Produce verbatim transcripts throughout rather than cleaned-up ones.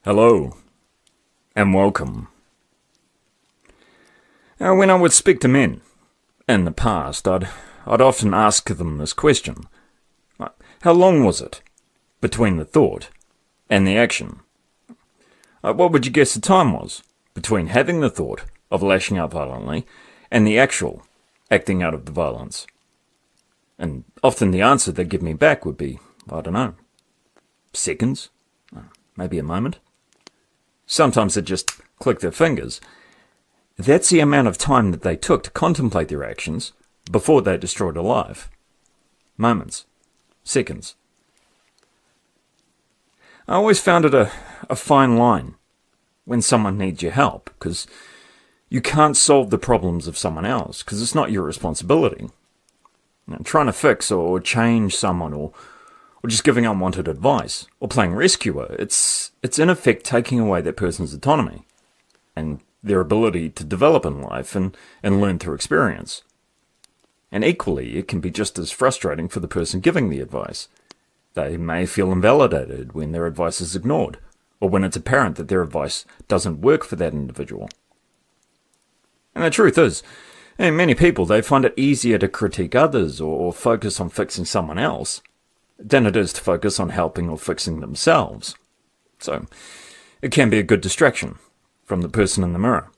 Hello, and welcome. Now, when I would speak to men in the past, I'd, I'd often ask them this question. Like, how long was it between the thought and the action? Like, what would you guess the time was between having the thought of lashing out violently and the actual acting out of the violence? And often the answer they'd give me back would be, I don't know, seconds, maybe a moment. Sometimes they'd just click their fingers. That's the amount of time that they took to contemplate their actions before they destroyed a life. Moments. Seconds. I always found it a, a fine line when someone needs your help, because you can't solve the problems of someone else, because it's not your responsibility. You know, trying to fix or change someone, or or just giving unwanted advice, or playing rescuer, it's it's in effect taking away that person's autonomy and their ability to develop in life and, and learn through experience. And equally, it can be just as frustrating for the person giving the advice. They may feel invalidated when their advice is ignored, or when it's apparent that their advice doesn't work for that individual. And the truth is, in many people, they find it easier to critique others or, or focus on fixing someone else than it is to focus on helping or fixing themselves. So, it can be a good distraction from the person in the mirror.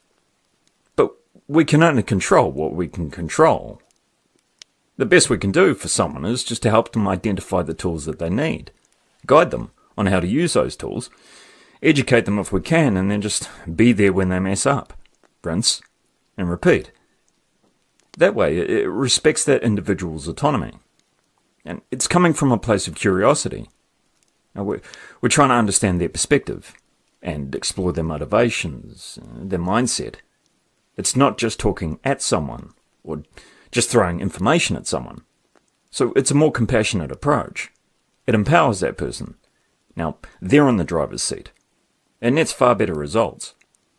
But we can only control what we can control. The best we can do for someone is just to help them identify the tools that they need, guide them on how to use those tools, educate them if we can, and then just be there when they mess up. Rinse and repeat. That way, it respects that individual's autonomy. And it's coming from a place of curiosity. Now we're, we're trying to understand their perspective and explore their motivations, their mindset. It's not just talking at someone or just throwing information at someone. So it's a more compassionate approach. It empowers that person. Now, they're in the driver's seat. And that's far better results.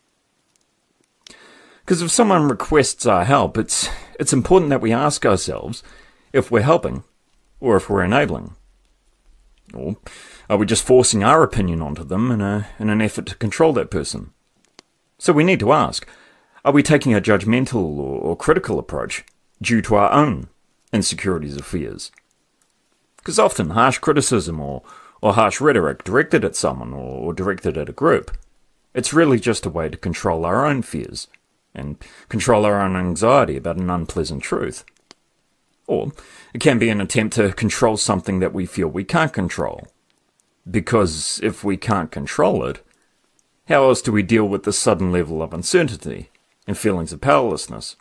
Because if someone requests our help, it's it's important that we ask ourselves if we're helping or if we're enabling. Or are we just forcing our opinion onto them in, a, in an effort to control that person? So we need to ask, are we taking a judgmental or, or critical approach due to our own insecurities or fears? Because often harsh criticism or, or harsh rhetoric directed at someone or, or directed at a group, it's really just a way to control our own fears and control our own anxiety about an unpleasant truth. Or it can be an attempt to control something that we feel we can't control. Because if we can't control it, how else do we deal with the sudden level of uncertainty and feelings of powerlessness?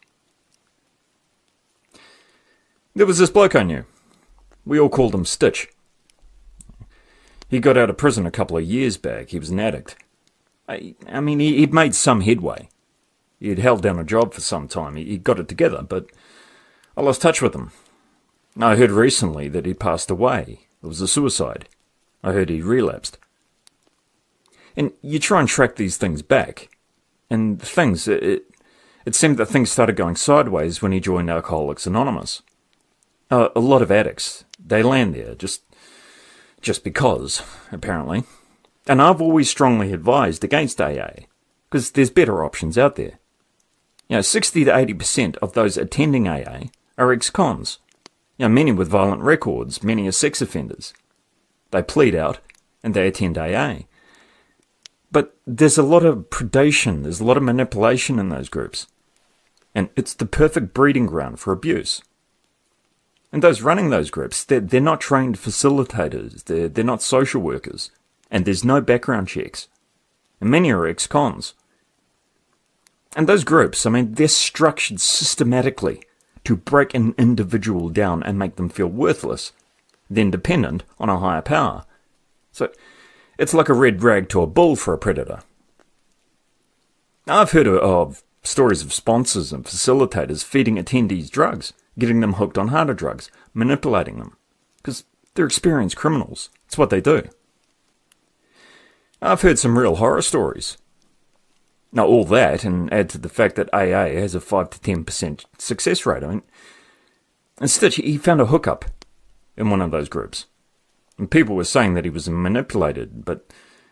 There was this bloke I knew. We all called him Stitch. He got out of prison a couple of years back. He was an addict. I, I mean, he, he'd made some headway. He'd held down a job for some time. He, he got it together, but I lost touch with him. I heard recently that he passed away. It was a suicide. I heard he relapsed. And you try and track these things back. And things, it, it seemed that things started going sideways when he joined Alcoholics Anonymous. Uh, a lot of addicts, they land there just, just because, apparently. And I've always strongly advised against A A, because there's better options out there. You know, sixty to eighty percent of those attending A A are ex-cons. You know, many with violent records, many are sex offenders. They plead out and they attend A A. But there's a lot of predation, there's a lot of manipulation in those groups. And it's the perfect breeding ground for abuse. And those running those groups, they're, they're not trained facilitators, they're, they're not social workers, and there's no background checks. And many are ex-cons. And those groups, I mean, they're structured systematically to break an individual down and make them feel worthless, then dependent on a higher power. So it's like a red rag to a bull for a predator. Now, I've heard of, of stories of sponsors and facilitators feeding attendees drugs, getting them hooked on harder drugs, manipulating them, because they're experienced criminals. It's what they do. I've heard some real horror stories. Now, all that, and add to the fact that A A has a five to ten percent success rate. I mean, and Stitch, he found a hookup in one of those groups. And people were saying that he was manipulated, but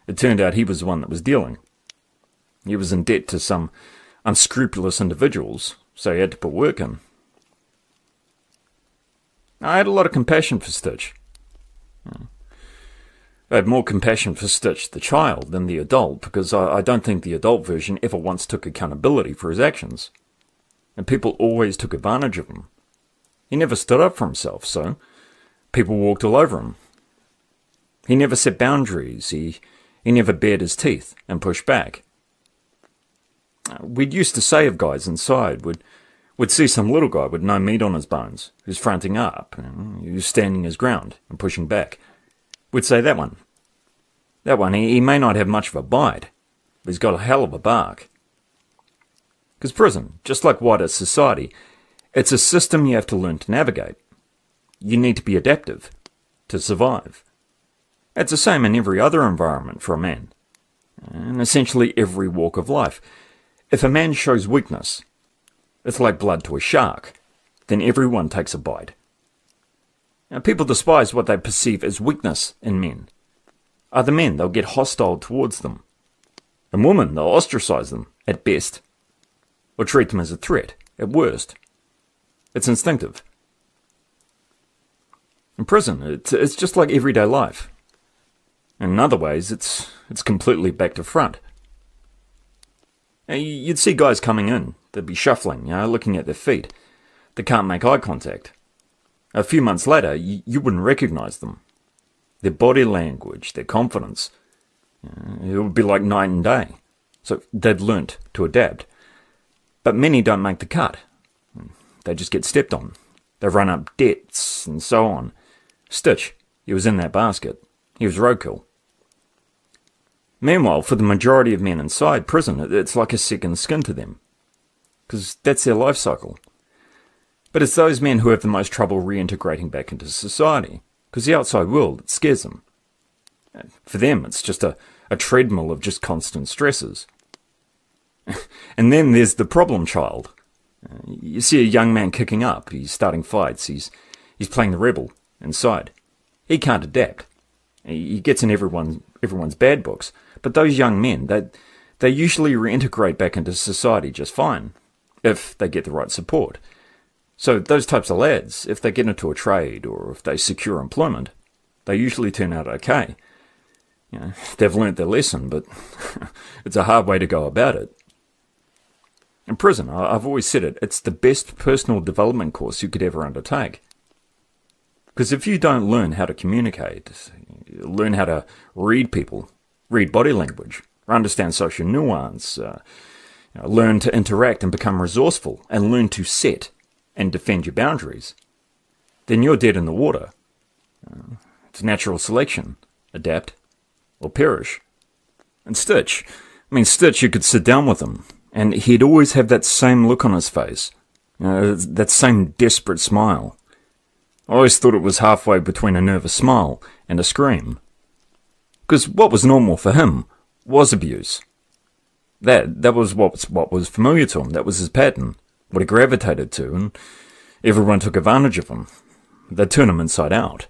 It turned out he was the one that was dealing. He was in debt to some unscrupulous individuals, so he had to put work in. I had a lot of compassion for Stitch. I had more compassion for Stitch, the child, than the adult, because I, I don't think the adult version ever once took accountability for his actions. And people always took advantage of him. He never stood up for himself, so people walked all over him. He never set boundaries. He, he never bared his teeth and pushed back. We'd used to say of guys inside, we'd, we'd see some little guy with no meat on his bones, who's fronting up, who's standing his ground and pushing back. We'd say that one. That one, he, he may not have much of a bite, but he's got a hell of a bark. Because prison, just like wider society, it's a system you have to learn to navigate. You need to be adaptive to survive. It's the same in every other environment for a man, in essentially every walk of life. If a man shows weakness, it's like blood to a shark, then everyone takes a bite. Now, people despise what they perceive as weakness in men. Other men, they'll get hostile towards them. And women, they'll ostracize them, at best, or treat them as a threat, at worst. It's instinctive. In prison, it's, it's just like everyday life. In other ways, it's it's completely back to front. Now, you'd see guys coming in, they'd be shuffling, you know, looking at their feet. They can't make eye contact. A few months later, you, you wouldn't recognize them. Their body language, their confidence, uh, it would be like night and day. So they'd learnt to adapt. But many don't make the cut. They just get stepped on. They run up debts and so on. Stitch, he was in that basket. He was roadkill. Meanwhile, for the majority of men inside prison, it's like a second skin to them. Because that's their life cycle. But it's those men who have the most trouble reintegrating back into society. Because the outside world, it scares them. For them, it's just a, a treadmill of just constant stresses. And then there's the problem child. You see a young man kicking up, he's starting fights, he's he's playing the rebel inside. He can't adapt. He gets in everyone, everyone's bad books. But those young men, they, they usually reintegrate back into society just fine, if they get the right support. So those types of lads, if they get into a trade or if they secure employment, they usually turn out okay. You know, they've learnt their lesson, but it's a hard way to go about it. In prison, I've always said it, it's the best personal development course you could ever undertake. Because if you don't learn how to communicate, learn how to read people, read body language, understand social nuance, uh, you know, learn to interact and become resourceful, and learn to set and defend your boundaries, then you're dead in the water. Uh, it's natural selection. Adapt or perish. And Stitch, I mean, Stitch, you could sit down with him, and he'd always have that same look on his face, you know, that same desperate smile. I always thought it was halfway between a nervous smile and a scream. Because what was normal for him was abuse. That that was what was, what was familiar to him. That was his pattern, what he gravitated to, and everyone took advantage of him. They'd turn him inside out.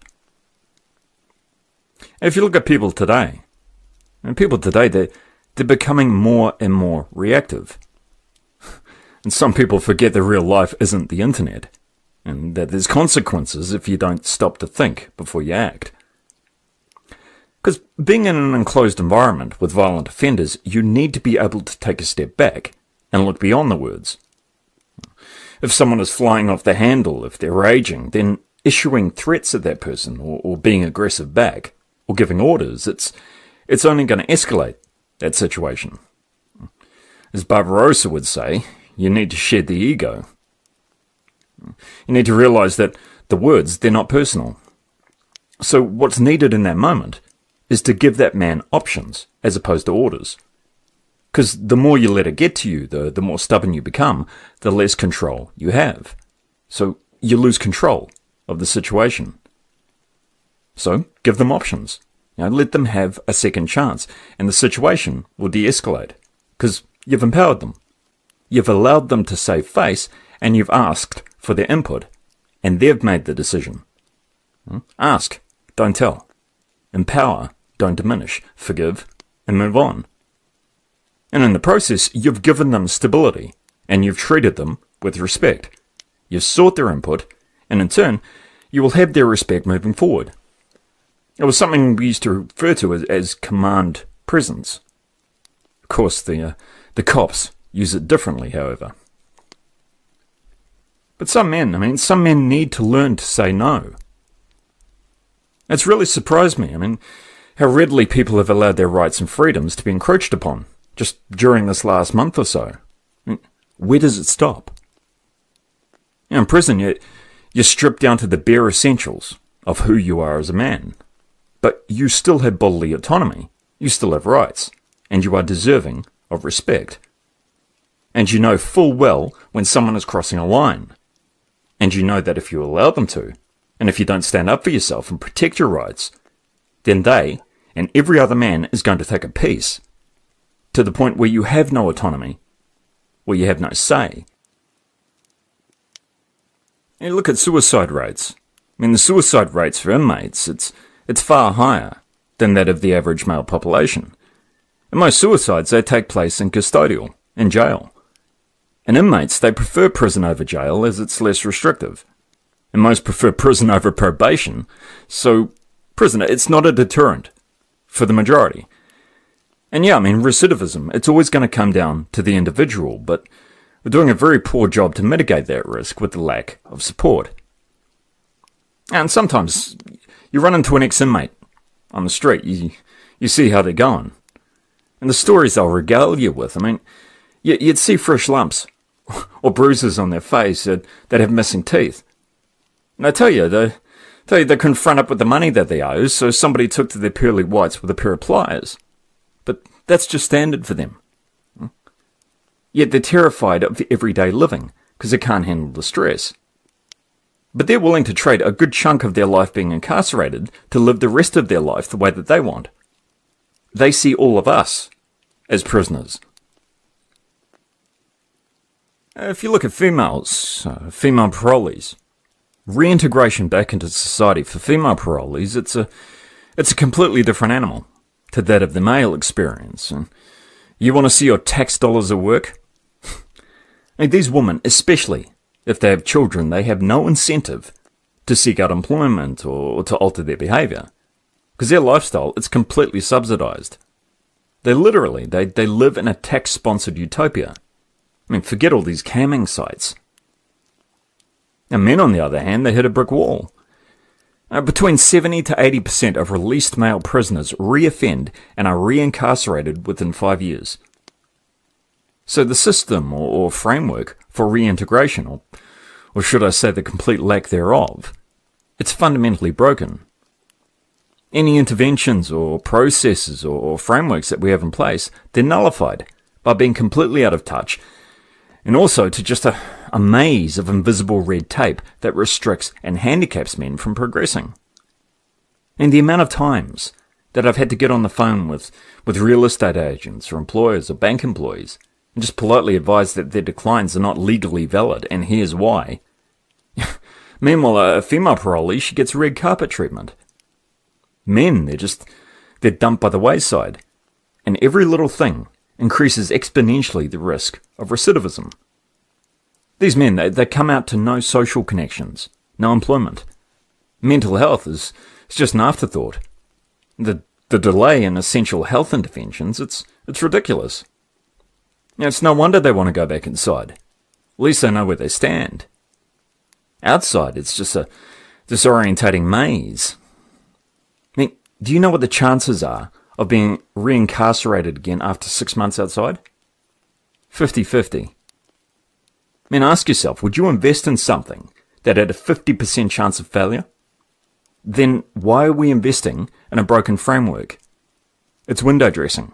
If you look at people today, and people today, they're, they're becoming more and more reactive. And some people forget that real life isn't the internet, and that there's consequences if you don't stop to think before you act. Because being in an enclosed environment with violent offenders, you need to be able to take a step back and look beyond the words. If someone is flying off the handle, if they're raging, then issuing threats at that person, or, or being aggressive back, or giving orders, it's it's only going to escalate that situation. As Barbarossa would say, you need to shed the ego. You need to realize that the words, they're not personal. So what's needed in that moment is to give that man options as opposed to orders. Because the more you let it get to you, the, the more stubborn you become, the less control you have. So you lose control of the situation. So give them options. You know, let them have a second chance, and the situation will de-escalate. Because you've empowered them. You've allowed them to save face, and you've asked for their input, and they've made the decision. Ask, don't tell. Empower, don't diminish. Forgive, and move on. And in the process, you've given them stability, and you've treated them with respect. You've sought their input, and in turn, you will have their respect moving forward. It was something we used to refer to as, as command presence. Of course, the, uh, the cops use it differently, however. But some men, I mean, some men need to learn to say no. It's really surprised me, I mean, how readily people have allowed their rights and freedoms to be encroached upon, just during this last month or so. I mean, where does it stop? You know, in prison, you're, you're stripped down to the bare essentials of who you are as a man. But you still have bodily autonomy, you still have rights, and you are deserving of respect. And you know full well when someone is crossing a line. And you know that if you allow them to, and if you don't stand up for yourself and protect your rights, then they, and every other man, is going to take a piece, to the point where you have no autonomy, where you have no say. You look at suicide rates. I mean, the suicide rates for inmates, it's, it's far higher than that of the average male population. And most suicides, they take place in custodial, in jail. And inmates, they prefer prison over jail as it's less restrictive. And most prefer prison over probation, so prison, it's not a deterrent for the majority. And yeah, I mean, recidivism, it's always going to come down to the individual, but we're doing a very poor job to mitigate that risk with the lack of support. And sometimes you run into an ex-inmate on the street, you, you see how they're going. And the stories they'll regale you with, I mean, you, you'd see fresh lumps or bruises on their face that, that have missing teeth. And I tell you, they, tell you, they couldn't front up with the money that they owe, so somebody took to their pearly whites with a pair of pliers. But that's just standard for them. Yet they're terrified of everyday living, because they can't handle the stress. But they're willing to trade a good chunk of their life being incarcerated to live the rest of their life the way that they want. They see all of us as prisoners. If you look at females, uh, female parolees, reintegration back into society for female parolees, it's a, it's a completely different animal to that of the male experience. And you want to see your tax dollars at work? I mean, these women, especially if they have children, they have no incentive to seek out employment or to alter their behaviour. Because their lifestyle, it's completely subsidised. They literally, they, they live in a tax-sponsored utopia. I mean, forget all these camming sites. Now, men, on the other hand, they hit a brick wall. Uh, between seventy to eighty percent of released male prisoners re-offend and are reincarcerated within five years. So the system or, or framework for reintegration, or, or should I say the complete lack thereof, it's fundamentally broken. Any interventions or processes or, or frameworks that we have in place, they're nullified by being completely out of touch, and also to just a, a maze of invisible red tape that restricts and handicaps men from progressing. And the amount of times that I've had to get on the phone with, with real estate agents or employers or bank employees and just politely advise that their declines are not legally valid, and here's why. Meanwhile, a female parolee, she gets red carpet treatment. Men, they're just, they're dumped by the wayside. And every little thing increases exponentially the risk of recidivism. These men, they, they come out to no social connections, no employment. Mental health is, is just an afterthought. The the delay in essential health interventions, it's it's ridiculous. You know, it's no wonder they want to go back inside. At least they know where they stand. Outside, it's just a disorientating maze. I mean, do you know what the chances are of being reincarcerated again after six months outside? fifty-fifty. I mean, ask yourself, would you invest in something that had a fifty percent chance of failure? Then why are we investing in a broken framework? It's window dressing.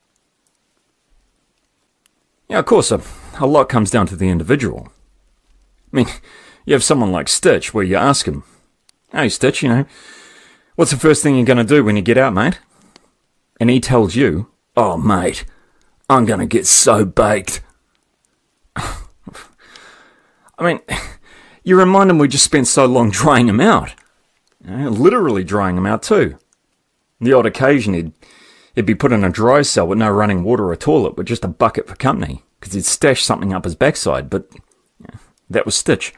Yeah, of course, a, a lot comes down to the individual. I mean, you have someone like Stitch where you ask him, "Hey, Stitch, you know, what's the first thing you're going to do when you get out, mate?" And he tells you, "Oh, mate, I'm going to get so baked." I mean, you remind him we just spent so long drying him out. You know, literally drying him out too. The odd occasion he'd, He'd be put in a dry cell with no running water or toilet with just a bucket for company, because he'd stashed something up his backside, but yeah, that was Stitch.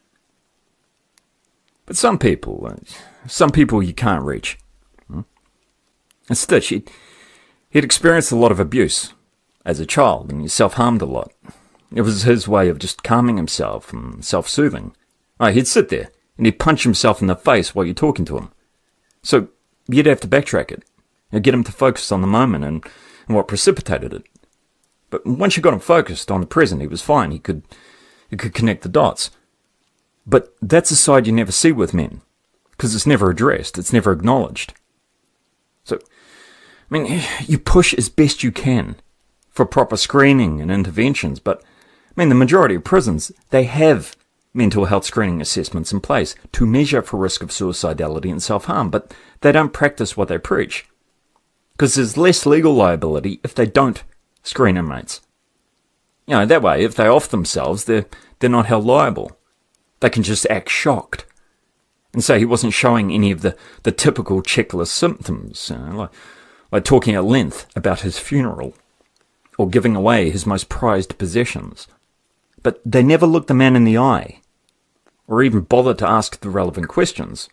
But some people, some people you can't reach. And Stitch, he'd, he'd experienced a lot of abuse as a child, and he self-harmed a lot. It was his way of just calming himself and self-soothing. Oh, he'd sit there, and he'd punch himself in the face while you're talking to him. So you'd have to backtrack it, and get him to focus on the moment and, and what precipitated it. But once you got him focused on the present, he was fine. He could, he could connect the dots. But that's a side you never see with men, because it's never addressed, it's never acknowledged. So, I mean, you push as best you can for proper screening and interventions, but, I mean, the majority of prisons, they have mental health screening assessments in place to measure for risk of suicidality and self-harm, but they don't practice what they preach. Because there's less legal liability if they don't screen inmates. You know, that way, if they off themselves, they're, they're not held liable. They can just act shocked and say he wasn't showing any of the, the typical checklist symptoms, you know, like, like talking at length about his funeral or giving away his most prized possessions. But they never look the man in the eye or even bother to ask the relevant questions.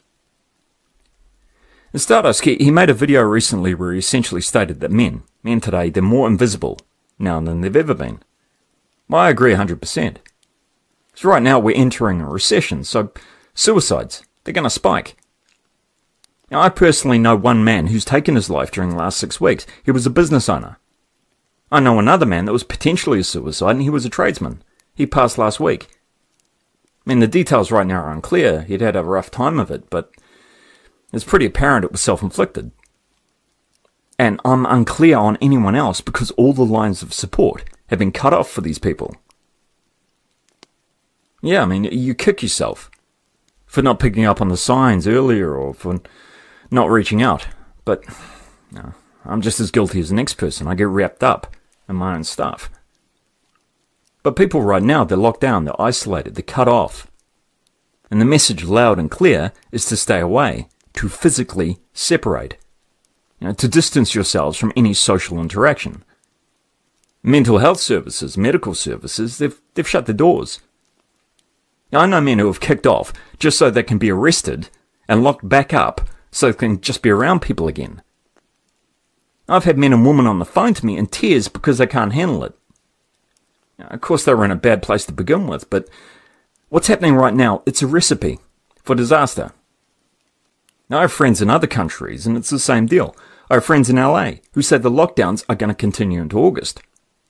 In Stardust, he, he made a video recently where he essentially stated that men, men today, they're more invisible now than they've ever been. Well, I agree one hundred percent. So right now we're entering a recession, so suicides, they're going to spike. Now, I personally know one man who's taken his life during the last six weeks. He was a business owner. I know another man that was potentially a suicide, and he was a tradesman. He passed last week. I mean, the details right now are unclear. He'd had a rough time of it, but it's pretty apparent it was self-inflicted. And I'm unclear on anyone else because all the lines of support have been cut off for these people. Yeah, I mean, you kick yourself for not picking up on the signs earlier or for not reaching out. But you know, I'm just as guilty as the next person. I get wrapped up in my own stuff. But people right now, they're locked down, they're isolated, they're cut off. And the message loud and clear is to stay away, to physically separate, you know, to distance yourselves from any social interaction. Mental health services, medical services, they've, they've shut their doors. Now, I know men who have kicked off just so they can be arrested and locked back up so they can just be around people again. I've had men and women on the phone to me in tears because they can't handle it. Now, of course, they were in a bad place to begin with, but what's happening right now, it's a recipe for disaster. Now, I have friends in other countries, and it's the same deal. I have friends in L A who say the lockdowns are going to continue into August.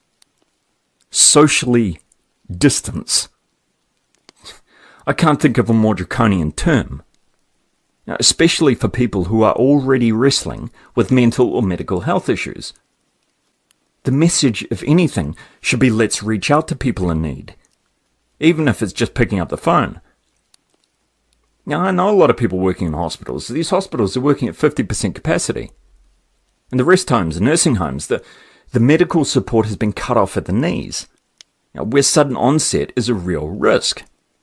Socially distance. I can't think of a more draconian term, now, especially for people who are already wrestling with mental or medical health issues. The message, if anything, should be let's reach out to people in need, even if it's just picking up the phone. Now, I know a lot of people working in hospitals. These hospitals are working at fifty percent capacity. In the rest homes and nursing homes, the, the medical support has been cut off at the knees, now, where sudden onset is a real risk.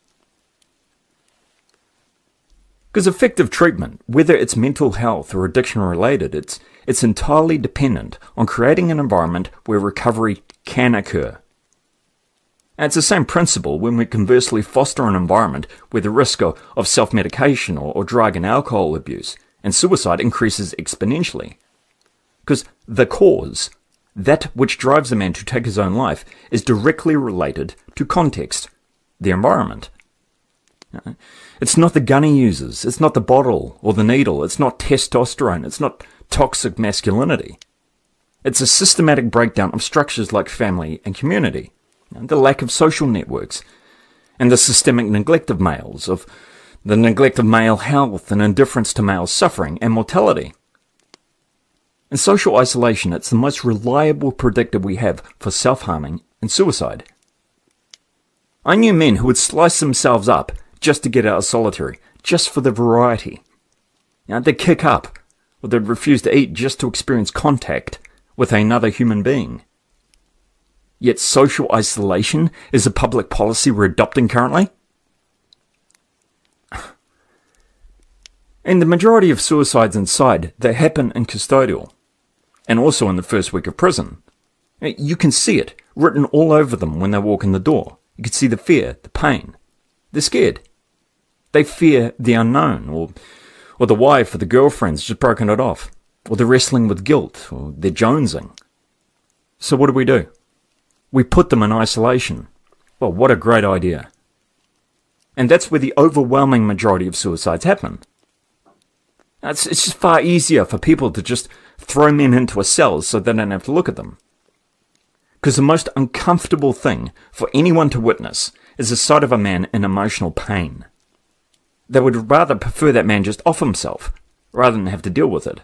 Because effective treatment, whether it's mental health or addiction related, it's, it's entirely dependent on creating an environment where recovery can occur. And it's the same principle when we conversely foster an environment where the risk of, of self-medication or, or drug and alcohol abuse and suicide increases exponentially. Because the cause, that which drives a man to take his own life, is directly related to context, the environment. It's not the gun he uses, it's not the bottle or the needle, it's not testosterone, it's not toxic masculinity. It's a systematic breakdown of structures like family and community, the lack of social networks, and the systemic neglect of males, of the neglect of male health and indifference to male suffering and mortality. In social isolation, it's the most reliable predictor we have for self-harming and suicide. I knew men who would slice themselves up just to get out of solitary, just for the variety. You know, they'd kick up, or they'd refuse to eat just to experience contact with another human being. Yet social isolation is a public policy we're adopting currently? And the majority of suicides inside, they happen in custodial. and also in the first week of prison. You can see it written all over them when they walk in the door. You can see the fear, the pain. They're scared. They fear the unknown, or or the wife or the girlfriend's just broken it off, or they're wrestling with guilt, or they're jonesing. So what do we do? We put them in isolation. Well, what a great idea. And that's where the overwhelming majority of suicides happen. It's, it's just far easier for people to just throw men into a cell so they don't have to look at them. Because the most uncomfortable thing for anyone to witness is the sight of a man in emotional pain. They would rather prefer that man just off himself, rather than have to deal with it.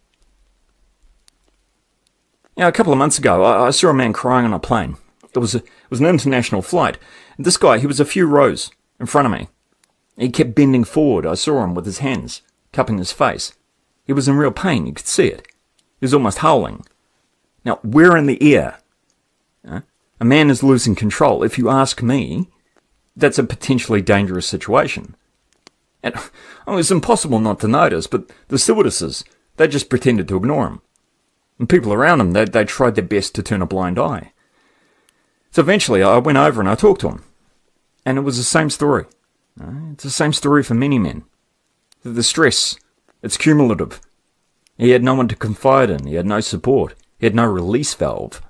You know, a couple of months ago, I, I saw a man crying on a plane. It was, a, it was an international flight. And this guy, he was a few rows in front of me. He kept bending forward. I saw him with his hands cupping his face. He was in real pain. You could see it. He was almost howling. Now, we're in the air. Uh, a man is losing control. If you ask me, that's a potentially dangerous situation. And oh, it's impossible not to notice, but the stewardesses, they just pretended to ignore him. And people around him, they, they tried their best to turn a blind eye. So eventually I went over and I talked to him. And it was the same story. Uh, it's the same story for many men. The, the stress, it's cumulative. He had no one to confide in. He had no support. He had no release valve.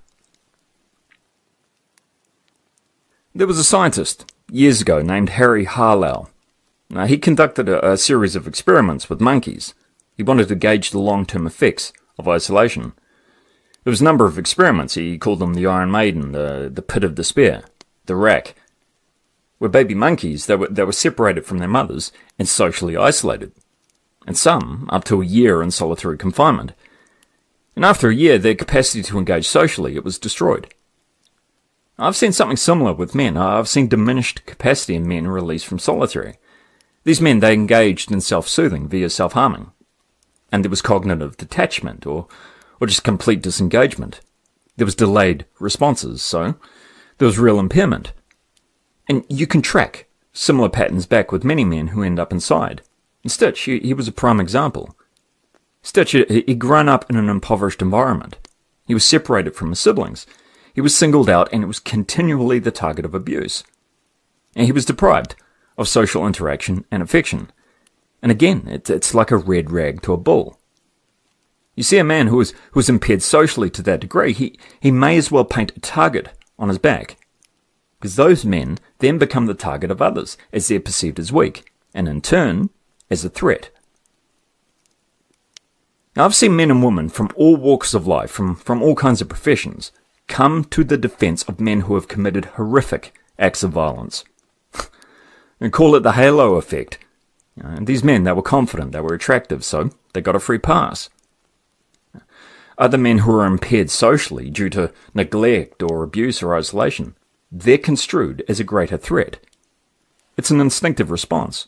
There was a scientist years ago named Harry Harlow. Now, he conducted a, a series of experiments with monkeys. He wanted to gauge the long-term effects of isolation. There was a number of experiments. He called them the Iron Maiden, the, the Pit of Despair, the Rack, where baby monkeys, they were, they were separated from their mothers and socially isolated, and some up to a year in solitary confinement. And after a year, their capacity to engage socially, it was destroyed. I've seen something similar with men. I've seen diminished capacity in men released from solitary. These men, they engaged in self-soothing via self-harming. And there was cognitive detachment, or, or just complete disengagement. There was delayed responses, so there was real impairment. And you can track similar patterns back with many men who end up inside. And Stitch, he, he was a prime example. Stitch, he, he'd grown up in an impoverished environment. He was separated from his siblings. He was singled out and was continually the target of abuse. And he was deprived of social interaction and affection. And again, it, it's like a red rag to a bull. You see a man who is, who is impaired socially to that degree, he, he may as well paint a target on his back. Because those men then become the target of others, as they're perceived as weak, and in turn, as a threat. Now, I've seen men and women from all walks of life, from, from all kinds of professions, come to the defense of men who have committed horrific acts of violence. And call it the halo effect. And these men, they were confident, they were attractive, so they got a free pass. Other men who are impaired socially due to neglect or abuse or isolation, they're construed as a greater threat. It's an instinctive response.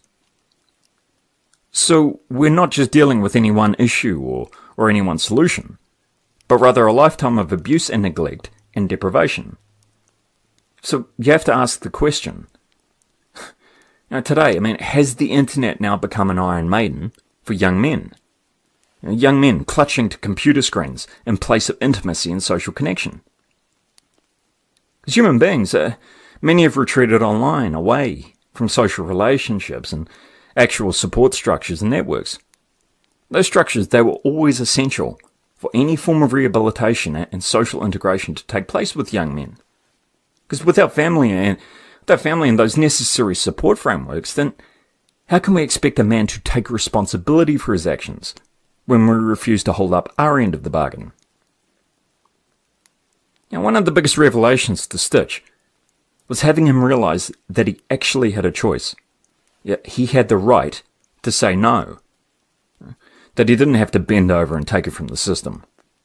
So we're not just dealing with any one issue or, or any one solution, but rather a lifetime of abuse and neglect and deprivation. So you have to ask the question, now today, I mean, has the internet now become an Iron Maiden for young men? You know, young men clutching to computer screens in place of intimacy and social connection. As human beings, uh, many have retreated online, away from social relationships and actual support structures and networks. Those structures, they were always essential for any form of rehabilitation and social integration to take place with young men. Because without family and without family and those necessary support frameworks, then how can we expect a man to take responsibility for his actions when we refuse to hold up our end of the bargain? Now, one of the biggest revelations to Stitch was having him realize that he actually had a choice. Yeah, he had the right to say no. That he didn't have to bend over and take it from the system.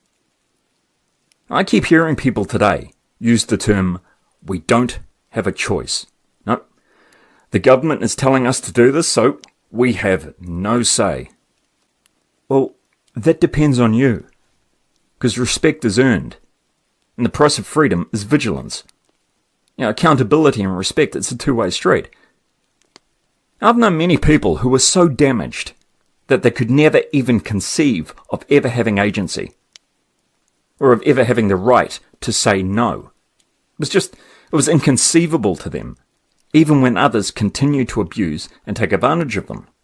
I keep hearing people today use the term, we don't have a choice. No, the government is telling us to do this, so we have no say. Well, that depends on you. Because respect is earned. And the price of freedom is vigilance. You know, accountability and respect, it's a two-way street. I've known many people who were so damaged that they could never even conceive of ever having agency. or of ever having the right to say no. It was just, it was inconceivable to them, even when others continued to abuse and take advantage of them.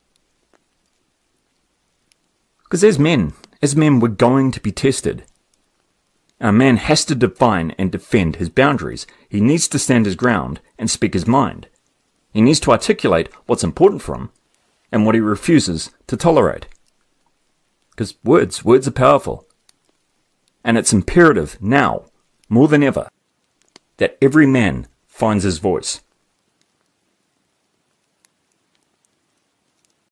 Because as men, as men we're going to be tested. A man has to define and defend his boundaries. He needs to stand his ground and speak his mind. He needs to articulate what's important for him and what he refuses to tolerate. Because words, words are powerful. And it's imperative now, more than ever, that every man finds his voice.